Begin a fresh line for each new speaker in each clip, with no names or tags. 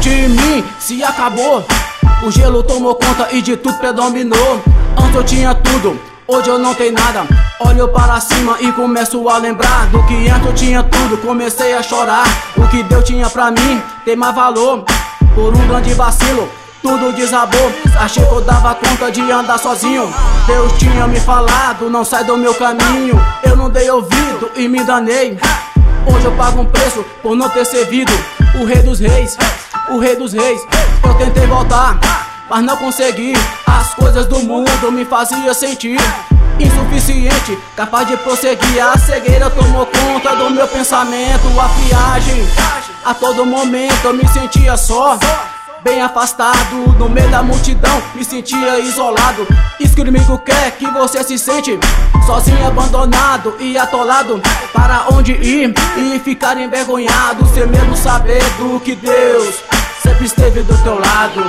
de mim se acabou. O gelo tomou conta e de tudo predominou. Antes eu tinha tudo, hoje eu não tenho nada. Olho para cima e começo a lembrar do que antes eu tinha tudo. Comecei a chorar, o que Deus tinha pra mim tem mais valor. Por um grande vacilo, tudo desabou. Achei que eu dava conta de andar sozinho. Deus tinha me falado, não sai do meu caminho. Eu não dei ouvido e me danei. Hoje eu pago um preço por não ter servido o rei dos reis, o rei dos reis. Eu tentei voltar, mas não consegui. As coisas do mundo me faziam sentir insuficiente, capaz de prosseguir. A cegueira tomou conta do meu pensamento. A viagem, a todo momento eu me sentia só, bem afastado, no meio da multidão, me sentia isolado. Isso que o inimigo quer que você se sente sozinho, abandonado e atolado. Para onde ir e ficar envergonhado, sem mesmo saber do que Deus sempre esteve do teu lado.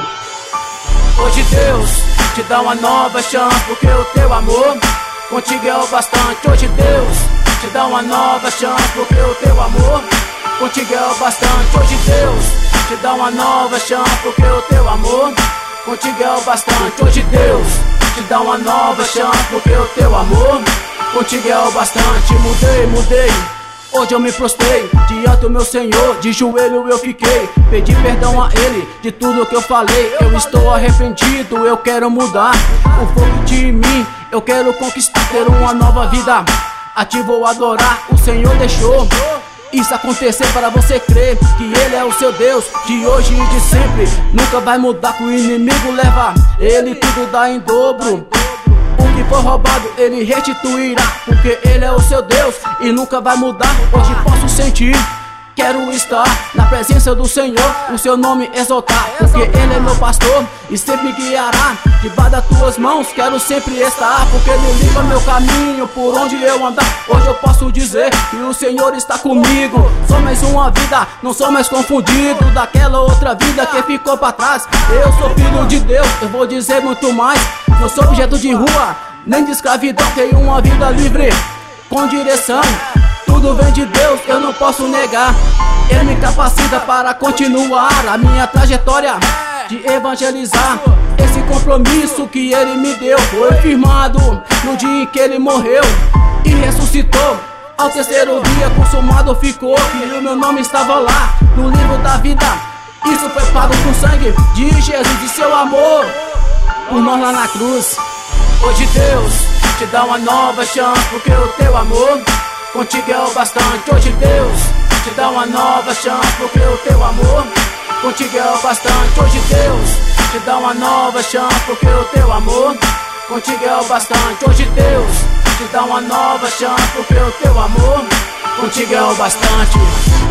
Hoje Deus te dá uma nova chance, porque o teu amor contigo é o bastante. Hoje Deus te dá uma nova chance, porque o teu amor contigo é o bastante. Hoje Deus te dá uma nova chance, porque o teu amor contigo é o bastante. Hoje Deus te dá uma nova chance, porque o teu amor contigo é o bastante. Mudei, hoje eu me prostrei diante do meu Senhor, de joelho eu fiquei. Pedi perdão a Ele de tudo que eu falei. Eu estou arrependido, eu quero mudar o fogo de mim, eu quero conquistar, ter uma nova vida. Aqui vou adorar, o Senhor deixou isso acontecer para você crer que Ele é o seu Deus, de hoje e de sempre. Nunca vai mudar, que o inimigo leva, Ele tudo dá em dobro. O que for roubado Ele restituirá, porque Ele é o seu Deus e nunca vai mudar. Hoje posso sentir, quero estar na presença do Senhor, o seu nome exaltar, porque Ele é meu pastor e sempre me guiará. Debaixo das tuas mãos quero sempre estar, porque Ele limpa meu caminho por onde eu andar. Hoje eu posso dizer que o Senhor está comigo. Sou mais uma vida, não sou mais confundido daquela outra vida que ficou pra trás. Eu sou filho de Deus, eu vou dizer muito mais. Não sou objeto de rua, nem de escravidão. Tenho uma vida livre, com direção. Tudo vem de Deus, eu não posso negar. Ele me capacita para continuar a minha trajetória de evangelizar. Esse compromisso que Ele me deu foi firmado no dia em que Ele morreu e ressuscitou. Ao terceiro dia consumado ficou, que o meu nome estava lá no livro da vida. Isso foi pago com sangue de Jesus e seu amor por nós lá na cruz. Hoje Deus te dá uma nova chance, porque o teu amor contigo é o bastante. Hoje Deus te dá uma nova chance, porque o teu amor contigo é o bastante. Hoje Deus te dá uma nova chance, porque o teu amor contigo é o bastante. Hoje Deus te dá uma nova chance, porque o teu amor contigo é o bastante.